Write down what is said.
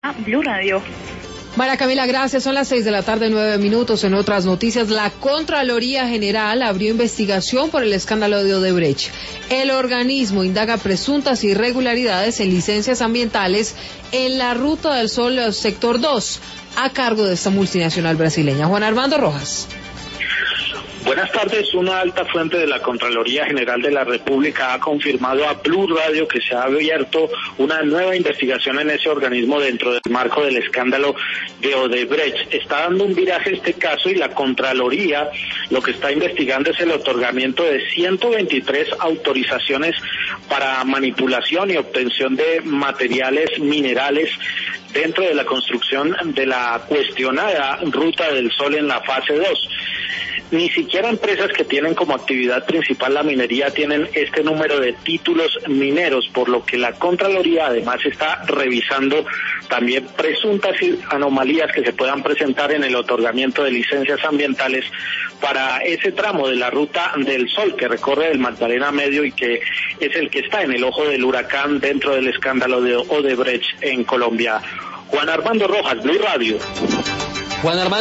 Blue Radio. María Camila, gracias. Son las 6:09 p.m. En otras noticias, la Contraloría General abrió investigación por el escándalo de Odebrecht. El organismo indaga presuntas irregularidades en licencias ambientales en la Ruta del Sol Sector 2, a cargo de esta multinacional brasileña. Juan Armando Rojas. Buenas tardes. Una alta fuente de la Contraloría General de la República ha confirmado a Blue Radio que se ha abierto una nueva investigación en ese organismo dentro del marco del escándalo de Odebrecht. Está dando un viraje este caso y la Contraloría lo que está investigando es el otorgamiento de 123 autorizaciones para manipulación y obtención de materiales minerales dentro de la construcción de la cuestionada Ruta del Sol en la fase 2. Ni siquiera empresas que tienen como actividad principal la minería tienen este número de títulos mineros, por lo que la Contraloría además está revisando también presuntas anomalías que se puedan presentar en el otorgamiento de licencias ambientales para ese tramo de la Ruta del Sol que recorre el Magdalena Medio y que es el que está en el ojo del huracán dentro del escándalo de Odebrecht en Colombia. Juan Armando Rojas, Blue Radio. Juan Armando.